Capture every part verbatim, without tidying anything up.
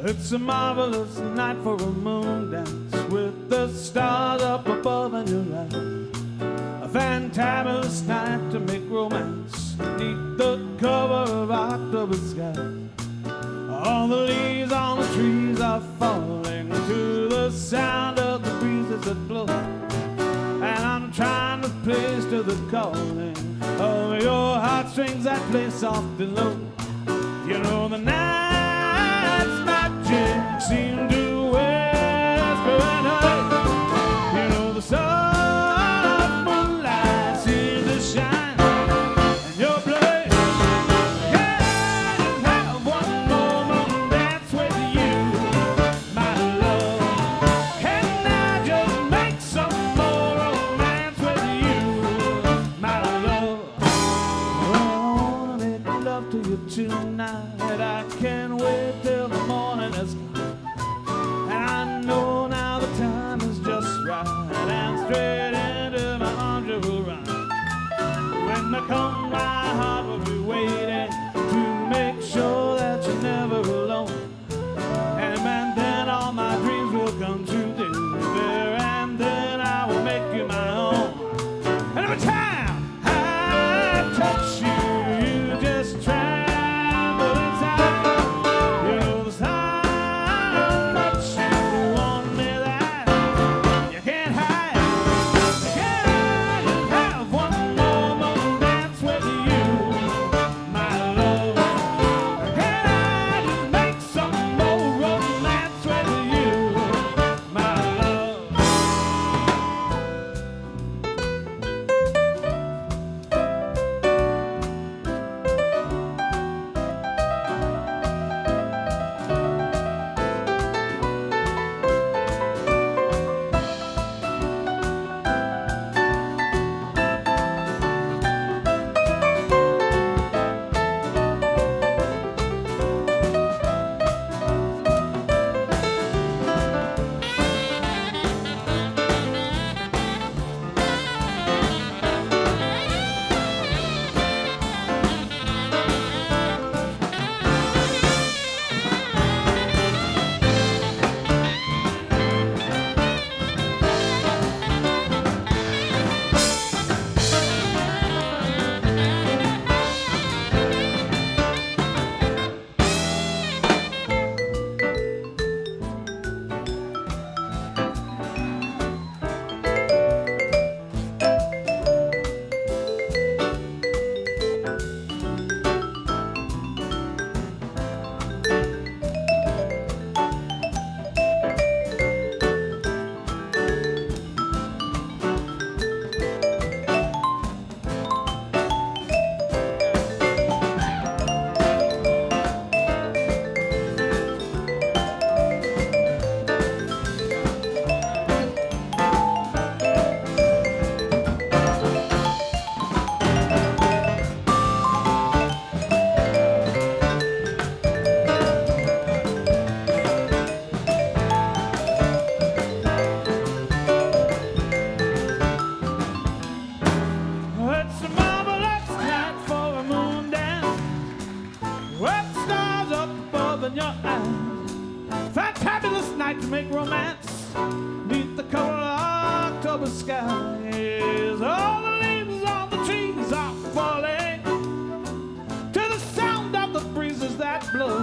It's a marvelous night for a moon dance with the stars up above in your eyes. A fantabulous night to make romance beneath the cover of October sky. All the leaves on the trees are falling to the sound of the breezes that blow. And I'm trying to place to the calling of your heartstrings that play soft and low. You know the night's magic seems to whisper and hide. You know the soft moonlight seems to shine, and your blood can have one more dance with you, my love. Can I just make some more romance with you, my love? Well, I wanna make love to you tonight. I can't wait till the morning has come, and I know now the time is just right, and straight into my arms you will run. When I come, my heart will be waiting to make sure that you're never alone. And man, then all my dreams will come true there, and then I will make you my own. And every time I touch you, you just try. To make romance beneath the cover of October skies. All the leaves on the trees are falling to the sound of the breezes that blow.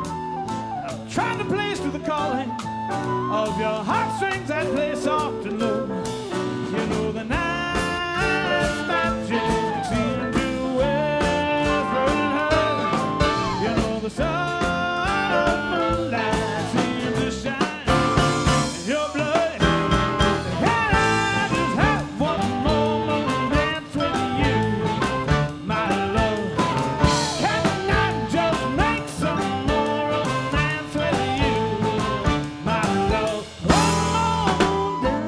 I'm trying to place to the calling of your heartstrings that play soft and low. You know the night's magic seems to whisper and hide. You know the sun moonlight seems to shine. Down.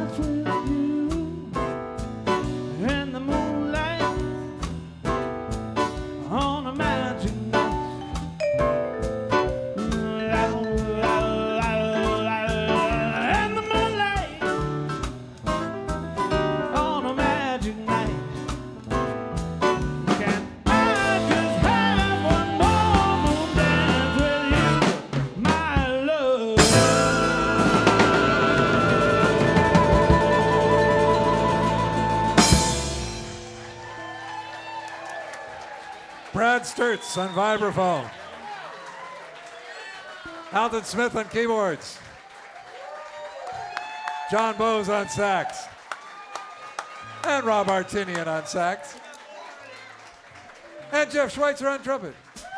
Brad Sturts on vibraphone. Alton Smith on keyboards. John Bowes on sax. And Rob Artinian on sax. And Jeff Schweitzer on trumpet.